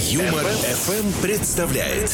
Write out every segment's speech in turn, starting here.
Юмор ФМ представляет.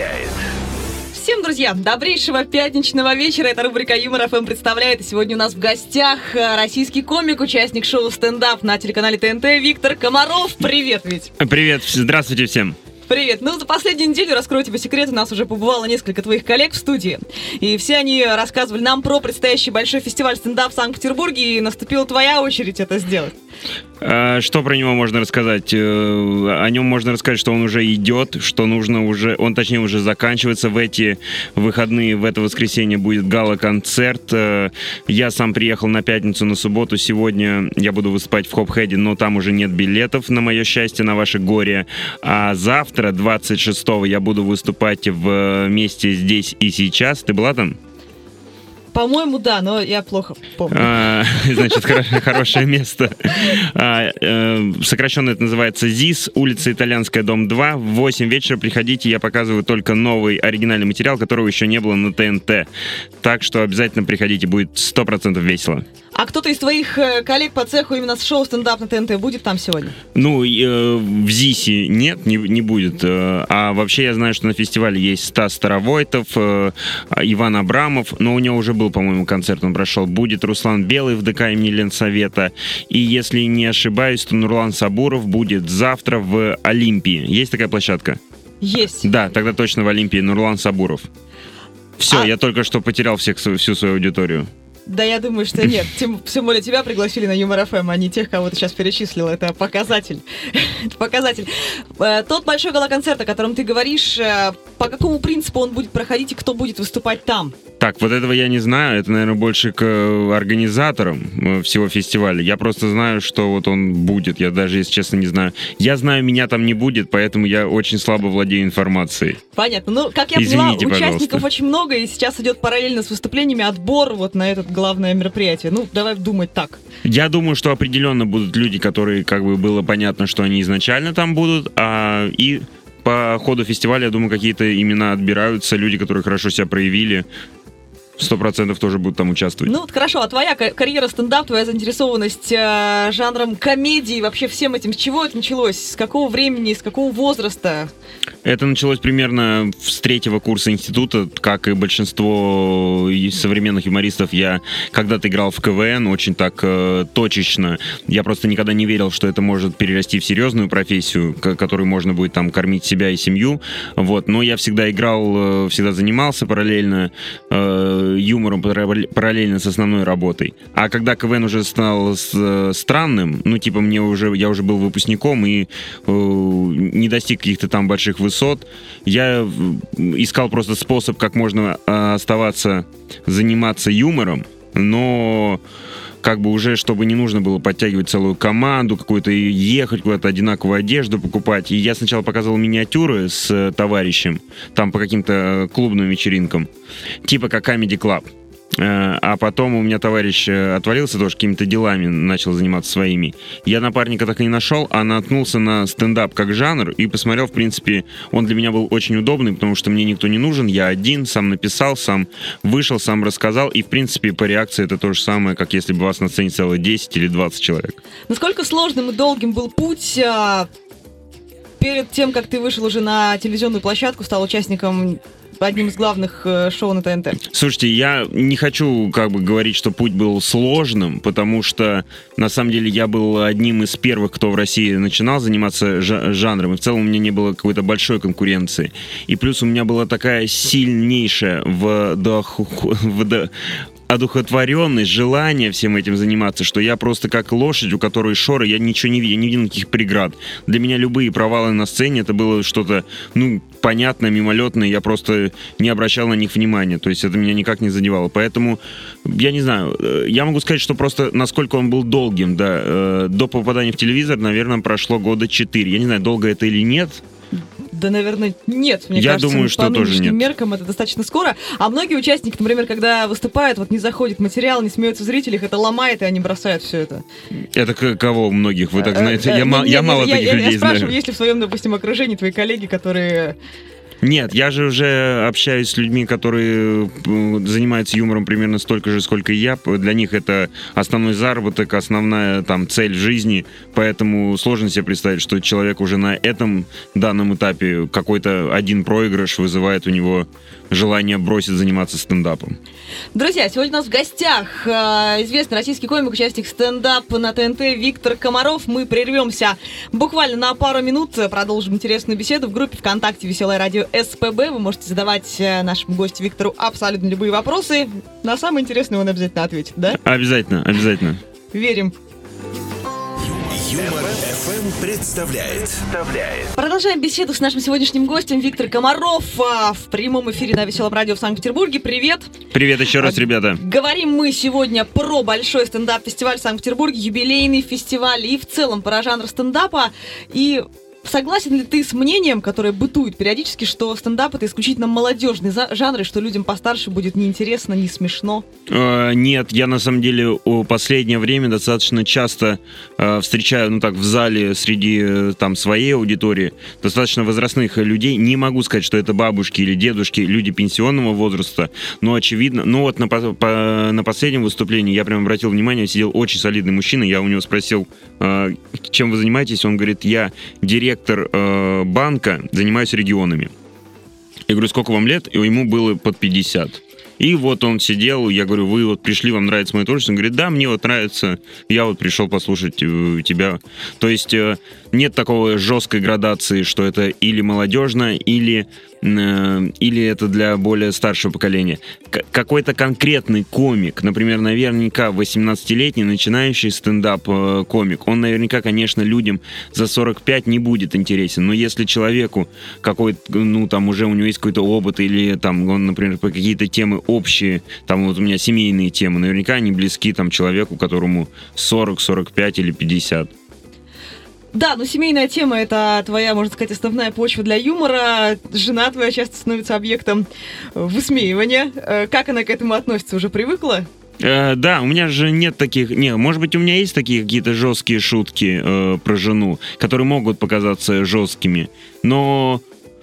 Всем, друзья, добрейшего пятничного вечера. Это рубрика «Юмор ФМ представляет». И сегодня у нас в гостях российский комик, участник шоу «Стендап» на телеканале ТНТ Виктор Комаров. Привет, Вить. Привет, здравствуйте всем. Привет. Ну, за последнюю неделю, раскрою тебе секрет, у нас уже побывало несколько твоих коллег в студии. И все они рассказывали нам про предстоящий большой фестиваль стендап в Санкт-Петербурге, и наступила твоя очередь это сделать. Что про него можно рассказать? О нем можно рассказать, что он уже идет, что нужно уже... Он, точнее, уже заканчивается. В эти выходные, в это воскресенье будет гала-концерт. Я сам приехал на пятницу, на субботу. Сегодня я буду выступать в Хоп-Хеде, но там уже нет билетов, на мое счастье, на ваше горе. А завтра, 26-го, я буду выступать в месте «Здесь и сейчас». Ты была там? По-моему, да, но я плохо помню. Значит, хорошее место. Сокращенно это называется ЗИС, улица Итальянская, дом 2. В 8 вечера приходите, я показываю только новый оригинальный материал, которого еще не было на ТНТ. Так что обязательно приходите, будет 100% весело. А кто-то из твоих коллег по цеху именно с шоу «Стендап» на ТНТ будет там сегодня? Ну, в ЗИСе нет, не будет. А вообще я знаю, что на фестивале есть Стас Старовойтов, Иван Абрамов, но у него уже был, по-моему, концерт, он прошел. Будет Руслан Белый в ДК имени Ленсовета. И если не ошибаюсь, то Нурлан Сабуров будет завтра в Олимпии. Есть такая площадка? Есть. Да, тогда точно в Олимпии Нурлан Сабуров. Все, я только что потерял всю свою аудиторию. Да, я думаю, что нет. Тем более тебя пригласили на Юмор ФМ, а не тех, кого ты сейчас перечислил. Это показатель. Это показатель. Тот большой гала-концерт, о котором ты говоришь, по какому принципу он будет проходить и кто будет выступать там? Так, вот этого я не знаю. Это, наверное, больше к организаторам всего фестиваля. Я просто знаю, что вот он будет. Я даже, если честно, не знаю. Я знаю, меня там не будет, поэтому я очень слабо владею информацией. Понятно. Ну, как я поняла, участников очень много, и сейчас идет параллельно с выступлениями отбор вот на этот главное мероприятие. Ну, давай думать так. Я думаю, что определенно будут люди, которые, как бы, было понятно, что они изначально там будут, и по ходу фестиваля, я думаю, какие-то имена отбираются, люди, которые хорошо себя проявили, 100% тоже будут там участвовать. Ну, вот хорошо, а твоя карьера стендап, твоя заинтересованность жанром комедии, вообще всем этим, с чего это началось? С какого времени, с какого возраста? Это началось примерно с 3-го курса института, как и большинство современных юмористов. Я когда-то играл в КВН, очень так точечно. Я просто никогда не верил, что это может перерасти в серьезную профессию, которой можно будет там кормить себя и семью. Вот. Но я всегда играл, всегда занимался параллельно юмором, параллельно с основной работой. А когда КВН уже стал странным, ну, типа, я уже был выпускником и не достиг каких-то там больших высот, я искал просто способ, как можно заниматься юмором, но как бы уже, чтобы не нужно было подтягивать целую команду, какую-то ехать куда-то, одинаковую одежду покупать. И я сначала показывал миниатюры с товарищем, там по каким-то клубным вечеринкам, типа как Comedy Club. А потом у меня товарищ отвалился тоже какими-то делами, начал заниматься своими. Я напарника так и не нашел, а наткнулся на стендап как жанр и посмотрел, в принципе, он для меня был очень удобный, потому что мне никто не нужен, я один, сам написал, сам вышел, сам рассказал, и, в принципе, по реакции это то же самое, как если бы вас на сцене целых 10 или 20 человек. Насколько сложным и долгим был путь перед тем, как ты вышел уже на телевизионную площадку, стал участником одним из главных шоу на ТНТ? Слушайте, я не хочу говорить, что путь был сложным, потому что на самом деле я был одним из первых, кто в России начинал заниматься жанром, и в целом у меня не было какой-то большой конкуренции. И плюс у меня была такая сильнейшая одухотворенность, желание всем этим заниматься, что я просто как лошадь, у которой шоры, я ничего не видел, я не видел никаких преград. Для меня любые провалы на сцене, это было что-то, понятное, мимолетное, я просто не обращал на них внимания, то есть это меня никак не задевало. Поэтому, я не знаю, я могу сказать, что просто насколько он был долгим, да, до попадания в телевизор, наверное, прошло года 4. Я не знаю, долго это или нет. Да, наверное, нет. Мне я кажется, думаю, что по тоже нынешним нет. меркам это достаточно скоро. А многие участники, например, когда выступают, вот не заходит материал, не смеются в зрителях, это ломает, и они бросают все это. Это кого многих? Вы так знаете? Я мало таких людей знаю. Я спрашиваю, есть ли в своем, допустим, окружении твои коллеги, которые Нет, я же уже общаюсь с людьми, которые занимаются юмором примерно столько же, сколько и я. Для них это основной заработок, основная там цель жизни, поэтому сложно себе представить, что человек уже на этом данном этапе какой-то один проигрыш вызывает у него желание бросить заниматься стендапом. Друзья, сегодня у нас в гостях известный российский комик, участник стендапа на ТНТ Виктор Комаров. Мы прервемся буквально на пару минут, продолжим интересную беседу в группе ВКонтакте «Веселое радио СПБ». Вы можете задавать нашему гостю Виктору абсолютно любые вопросы. На самое интересное он обязательно ответит, да? Обязательно, обязательно. Верим. Юмор ФМ представляет. Продолжаем беседу с нашим сегодняшним гостем Виктор Комаров в прямом эфире на Веселом радио в Санкт-Петербурге. Привет! Привет еще раз, ребята! Говорим мы сегодня про большой стендап-фестиваль в Санкт-Петербурге, юбилейный фестиваль и в целом про жанр стендапа. И согласен ли ты с мнением, которое бытует периодически, что стендап — это исключительно молодежный жанр, и что людям постарше будет неинтересно, не смешно? Нет, я на самом деле в последнее время достаточно часто встречаю, в зале среди там своей аудитории достаточно возрастных людей. Не могу сказать, что это бабушки или дедушки, люди пенсионного возраста, но очевидно. На последнем выступлении я прям обратил внимание, сидел очень солидный мужчина, я у него спросил, чем вы занимаетесь, он говорит, я директор банка, занимаюсь регионами. Я говорю, сколько вам лет? И ему было под 50. И вот он сидел, я говорю, вы вот пришли, вам нравится мое творчество? Он говорит, да, мне вот нравится, я вот пришел послушать тебя. То есть нет такой жесткой градации, что это или молодежно, или это для более старшего поколения. Какой-то конкретный комик, например, наверняка 18-летний начинающий стендап-комик, он наверняка, конечно, людям за 45 не будет интересен, но если человеку какой-то, уже у него есть какой-то опыт, или там он, например, по какие-то темы общие, там вот у меня семейные темы, наверняка они близки там человеку, которому 40, 45 или 50. Да, но семейная тема — это твоя, можно сказать, основная почва для юмора. Жена твоя часто становится объектом высмеивания. Как она к этому относится? Уже привыкла? Да, у меня же нет таких... может быть, у меня есть такие какие-то жесткие шутки про жену, которые могут показаться жесткими, но...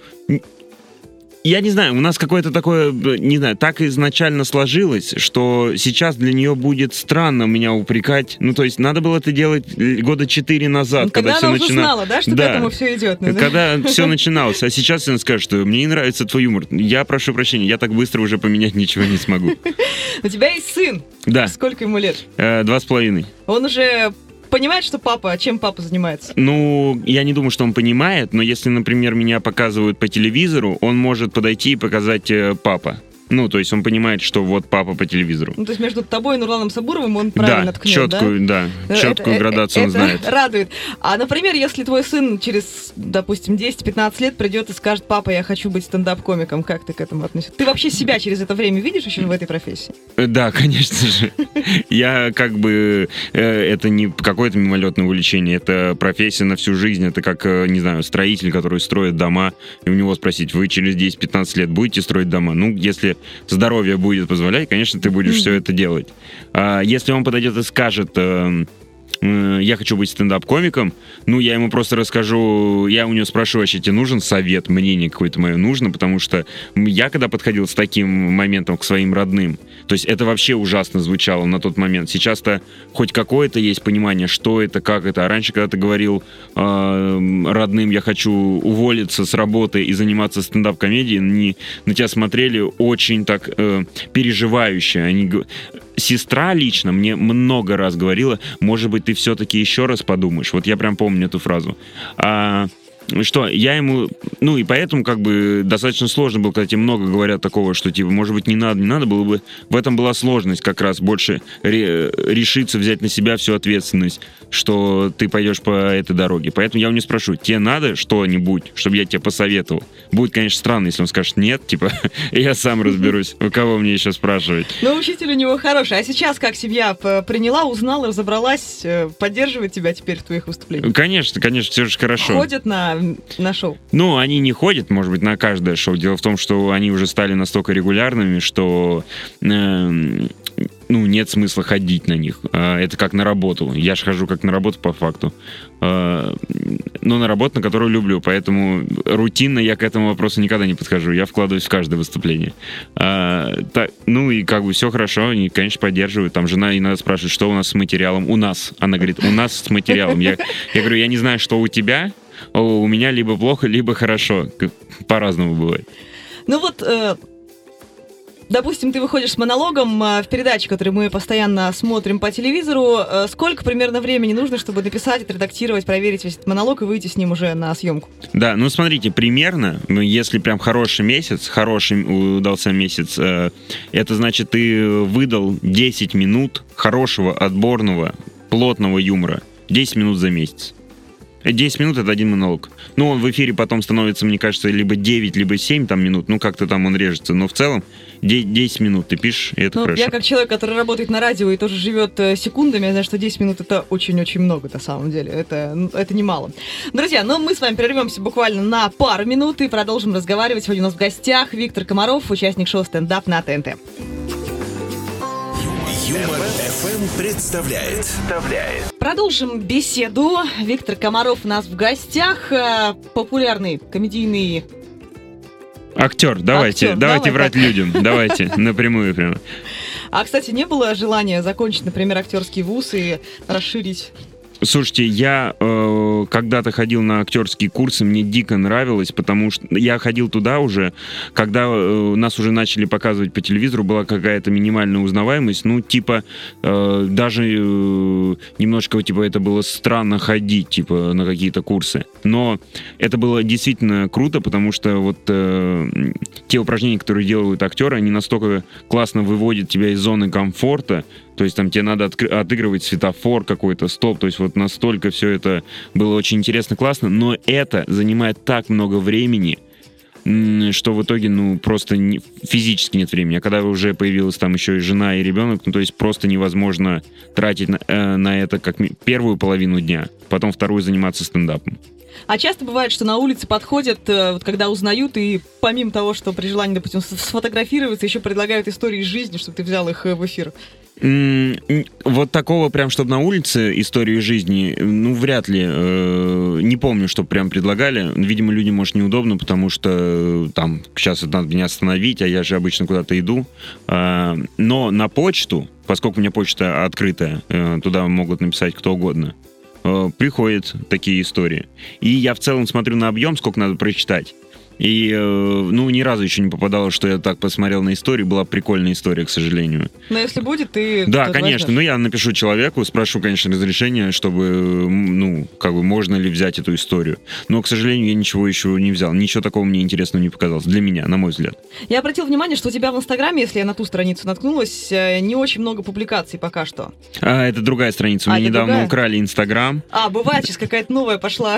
Я не знаю, у нас какое-то такое, не знаю, так изначально сложилось, что сейчас для нее будет странно меня упрекать. То есть надо было это делать года 4 назад, когда все начиналось. Когда она уже знала, да, что к этому все идет? Когда все начиналось. А сейчас она скажет, что мне не нравится твой юмор. Я прошу прощения, я так быстро уже поменять ничего не смогу. У тебя есть сын? Да. Сколько ему лет? 2,5. Он уже... понимает, что чем папа занимается? Я не думаю, что он понимает, но если, например, меня показывают по телевизору, он может подойти и показать папа. То есть он понимает, что вот папа по телевизору. То есть между тобой и Нурланом Сабуровым он правильно ткнет, четкую градацию он знает. Это радует. А, например, если твой сын через, допустим, 10-15 лет придет и скажет, папа, я хочу быть стендап-комиком, как ты к этому относишься? Ты вообще себя через это время видишь еще в этой профессии? Да, конечно же. Я это не какое-то мимолетное увлечение, это профессия на всю жизнь, это как, не знаю, строитель, который строит дома, и у него спросить, вы через 10-15 лет будете строить дома? Если здоровье будет позволять, конечно, ты будешь все это делать. А если он подойдет и скажет, я хочу быть стендап-комиком, я ему просто расскажу, я у него спрошу, вообще тебе нужен совет, мнение какое-то мое нужно, потому что я когда подходил с таким моментом к своим родным, то есть это вообще ужасно звучало на тот момент. Сейчас-то хоть какое-то есть понимание, что это, как это. А раньше, когда ты говорил родным, я хочу уволиться с работы и заниматься стендап-комедией, они на тебя смотрели очень так переживающе. Сестра лично мне много раз говорила, может быть, ты все-таки еще раз подумаешь. Вот я прям помню эту фразу. Что я ему... и поэтому достаточно сложно было, когда тебе много говорят такого, что может быть, не надо было бы... В этом была сложность как раз больше решиться взять на себя всю ответственность, что ты пойдешь по этой дороге. Поэтому я у него спрошу, тебе надо что-нибудь, чтобы я тебе посоветовал? Будет, конечно, странно, если он скажет нет, я сам разберусь, у кого мне еще спрашивать. Учитель у него хороший. А сейчас как семья приняла, узнала, разобралась, поддерживает тебя теперь в твоих выступлениях? Конечно, все же хорошо. Ходят на на шоу? Ну, они не ходят, может быть, на каждое шоу. Дело в том, что они уже стали настолько регулярными, что нет смысла ходить на них. Это как на работу. Я же хожу как на работу по факту. Но на работу, на которую люблю. Поэтому рутинно я к этому вопросу никогда не подхожу. Я вкладываюсь в каждое выступление. И как бы все хорошо. Они, конечно, поддерживают. Там жена иногда спрашивает, что у нас с материалом. У нас. Она говорит, у нас с материалом. Я говорю, я не знаю, что у тебя. У меня либо плохо, либо хорошо. По-разному бывает. Ну вот... Допустим, ты выходишь с монологом в передаче, которую мы постоянно смотрим по телевизору. Сколько примерно времени нужно, чтобы написать, отредактировать, проверить весь этот монолог и выйти с ним уже на съемку? Да, смотрите, примерно, если прям хороший удался месяц, это значит, ты выдал 10 минут хорошего, отборного, плотного юмора. 10 минут за месяц. 10 минут — это один монолог. Он в эфире потом становится, мне кажется, либо 9, либо 7 минут. Как-то там он режется. Но в целом 10 минут ты пишешь, и это хорошо. Я как человек, который работает на радио и тоже живет секундами, я знаю, что 10 минут — это очень-очень много на самом деле. Это немало. Друзья, мы с вами прервемся буквально на пару минут и продолжим разговаривать. Сегодня у нас в гостях Виктор Комаров, участник шоу «Стендап» на ТНТ. Юмор ФМ представляет. Продолжим беседу. Виктор Комаров у нас в гостях. Популярный комедийный... Актер, давайте врать так людям. Давайте, напрямую прямо. А, кстати, не было желания закончить, например, актерский вуз и расширить... Слушайте, я когда-то ходил на актерские курсы, мне дико нравилось, потому что я ходил туда уже, когда нас уже начали показывать по телевизору, была какая-то минимальная узнаваемость, даже немножко, это было странно ходить, на какие-то курсы. Но это было действительно круто, потому что те упражнения, которые делают актеры, они настолько классно выводят тебя из зоны комфорта. То есть там тебе надо отыгрывать светофор какой-то, стоп. То есть настолько все это было очень интересно, классно. Но это занимает так много времени, что в итоге, просто физически нет времени. А когда уже появилась там еще и жена, и ребенок, то есть просто невозможно тратить на это как первую половину дня, потом вторую заниматься стендапом. А часто бывает, что на улице подходят, когда узнают, и помимо того, что при желании, допустим, сфотографироваться, еще предлагают истории из жизни, чтобы ты взял их в эфир. Вот такого прям, чтобы на улице истории жизни, вряд ли. Не помню, что прям предлагали. Видимо, людям, может, неудобно, потому что там сейчас надо меня остановить, а я же обычно куда-то иду. Но на почту, поскольку у меня почта открытая, туда могут написать кто угодно, приходят такие истории. И я в целом смотрю на объем, сколько надо прочитать. И, ни разу еще не попадало, что я так посмотрел на историю. Была прикольная история, к сожалению. Но если будет, ты... Да, конечно. Возьмешь. Я напишу человеку, спрошу, конечно, разрешение, чтобы, можно ли взять эту историю. Но, к сожалению, я ничего еще не взял. Ничего такого мне интересного не показалось. Для меня, на мой взгляд. Я обратил внимание, что у тебя в Инстаграме, если я на ту страницу наткнулась, не очень много публикаций пока что. Это другая страница. У меня недавно украли Инстаграм. Бывает, сейчас какая-то новая пошла.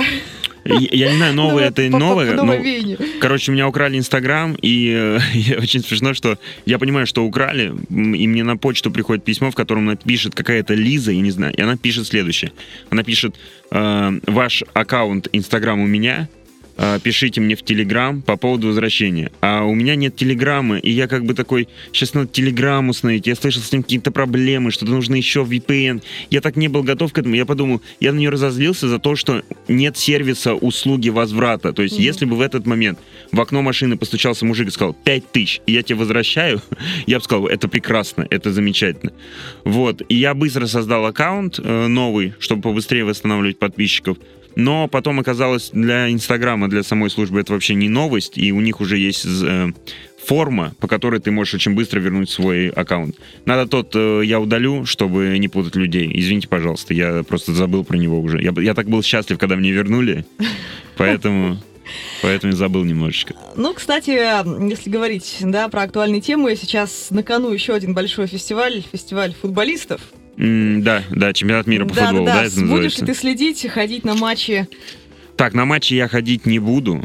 Я не знаю, новое это новое. Короче, у меня украли Инстаграм, и очень смешно, что я понимаю, что украли, и мне на почту приходит письмо, в котором напишет какая-то Лиза, я не знаю, и она пишет следующее. Она пишет: ваш аккаунт Инстаграм у меня, пишите мне в Телеграм по поводу возвращения. А у меня нет Телеграма, и я такой, сейчас надо Телеграм установить. Я слышал с ним какие-то проблемы, что-то нужно еще VPN. Я так не был готов к этому. Я подумал, я на нее разозлился за то, что нет сервиса услуги возврата. То есть, если бы в этот момент в окно машины постучался мужик и сказал 5000, и я тебе возвращаю, я бы сказал, это прекрасно, это замечательно. И я быстро создал аккаунт новый, чтобы побыстрее восстанавливать подписчиков. Но потом оказалось, для Инстаграма, для самой службы это вообще не новость, и у них уже есть форма, по которой ты можешь очень быстро вернуть свой аккаунт. Я удалю, чтобы не путать людей. Извините, пожалуйста, я просто забыл про него уже. Я так был счастлив, когда мне вернули, поэтому забыл немножечко. Кстати, если говорить, про актуальные темы, сейчас на кону еще один большой фестиваль футболистов. Да, чемпионат мира по футболу, это называется. Будешь ли ты следить, ходить на матчи? Так, на матчи я ходить не буду,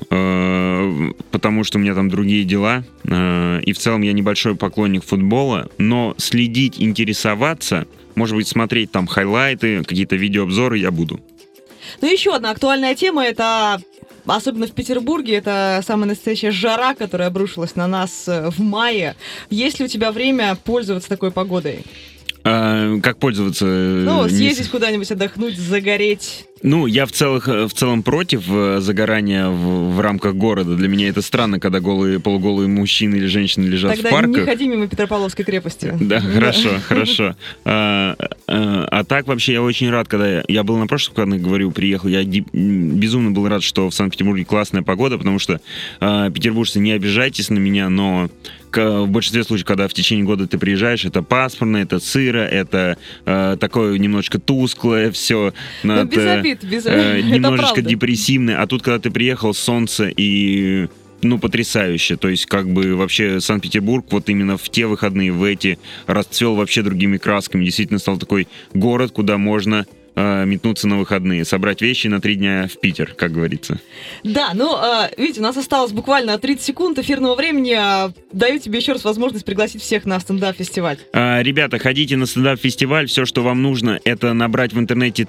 потому что у меня там другие дела, и в целом я небольшой поклонник футбола, но следить, интересоваться, может быть, смотреть там хайлайты, какие-то видеообзоры я буду. Еще одна актуальная тема — это особенно в Петербурге, это самая настоящая жара, которая обрушилась на нас в мае. Есть ли у тебя время пользоваться такой погодой? Как пользоваться? Ну, съездить куда-нибудь, отдохнуть, загореть. Ну, я в целом против загорания в рамках города. Для меня это странно, когда полуголые мужчины или женщины лежат Тогда в парках. не ходи мимо Петропавловской крепости. Да, хорошо. А так вообще я очень рад, когда я был на прошлых выходных, говорю, приехал, я безумно был рад, что в Санкт-Петербурге классная погода, потому что петербуржцы, не обижайтесь на меня, но в большинстве случаев, когда в течение года ты приезжаешь, это пасмурно, это сыро, это такое немножечко тусклое все. Ну, без обид, немножечко депрессивное. А тут, когда ты приехал, солнце и... Ну, потрясающе. То есть, как бы вообще Санкт-Петербург вот именно в те выходные, в эти, расцвел вообще другими красками. Действительно стал такой город, куда можно метнуться на выходные, собрать вещи на 3 дня в Питер, как говорится. Да, ну, видите, у нас осталось буквально 30 секунд эфирного времени. Даю тебе еще раз возможность пригласить всех на стендап-фестиваль. Ребята, ходите на стендап-фестиваль. Все, что вам нужно, это набрать в интернете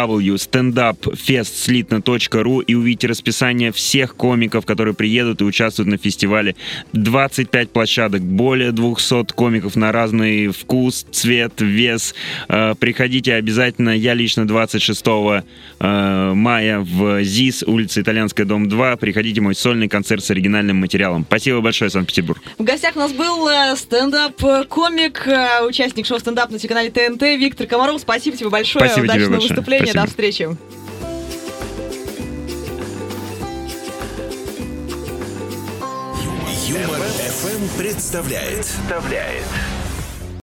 www.standupfestslitno.ru и увидеть расписание всех комиков, которые приедут и участвуют на фестивале. 25 площадок, более 200 комиков на разный вкус, цвет, вес. Приходите обязательно. Я лично 26 мая в ЗИС, улица Итальянская, дом 2. Приходите, мой сольный концерт с оригинальным материалом. Спасибо большое, Санкт-Петербург. В гостях у нас был стендап-комик, участник шоу «Стендап» на телеканале ТНТ Виктор Комаров. Спасибо тебе большое. Спасибо тебе Удачного большое. выступления. Спасибо. До встречи. Юмор FM представляет